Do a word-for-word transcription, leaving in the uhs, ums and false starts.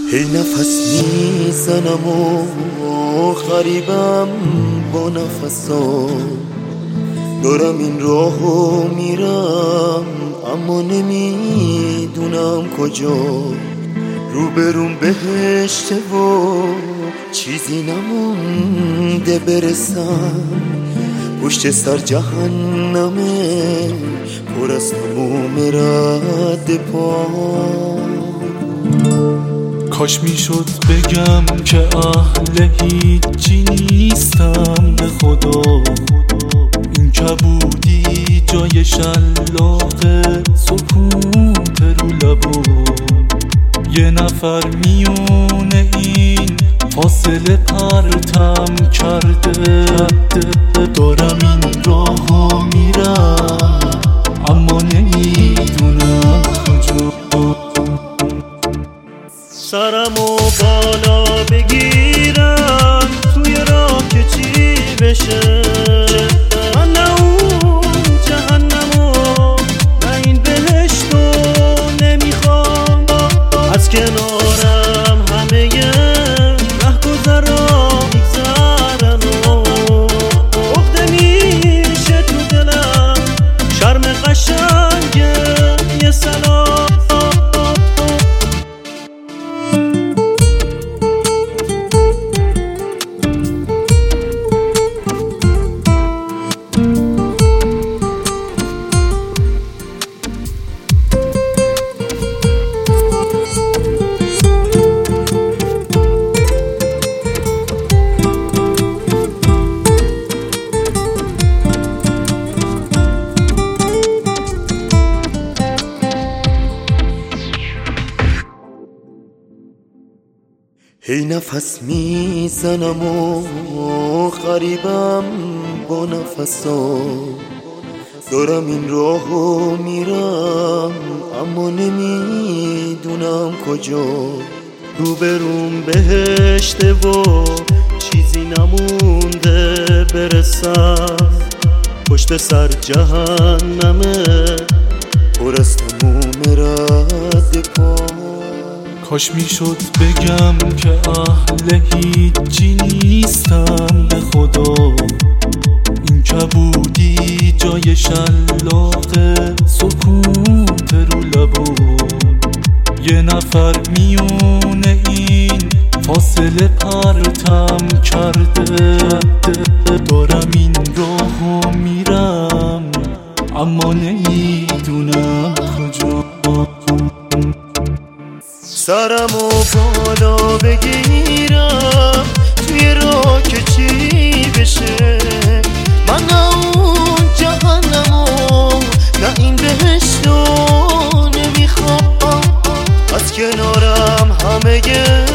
هی نفس میزنم و غریبم با نفسا، دارم این راهو میرم اما نمیدونم کجا. روبروم بهشته و چیزی نمونده برسم، پشت سر جهنمه پر از تموم رد پا. کاش میشد بگم که اهل هیچی نیستم به خدا، این کبودی جای شلاق سکوت رو لبا. یه نفر میونه این فاصله پرتم کرده، دارم این راهو میرم اما نمیدونم کجا. سرمو بالا بگیرم توی راه که چی بشه، من نه اون جهنمو نه این بهشتو نمیخوام. از کنارم همه رهگذرا میگذرن و عقده میشه تو دلم شرم قشنگ یه سلام. هی نفس میزنم و غریبم با نفسا، دارم این راهو میرم اما نمیدونم کجا. روبروم بهشته و چیزی نمونده برسم، پشت سر جهنمه پر از تموم رد پا. کاش میشد بگم که اهل هیچی نیستم به خدا، این کبودی جای شلاق سکوت رو لبا. یه نفر میونه این فاصله پرتم کرده، دارم این راهو میرم اما نمیدونم کجا. سرمو بالا بگیرم توی راه که چی بشه، من نه اون جهنمو نه این بهشتو نمیخوام. از کنارم همه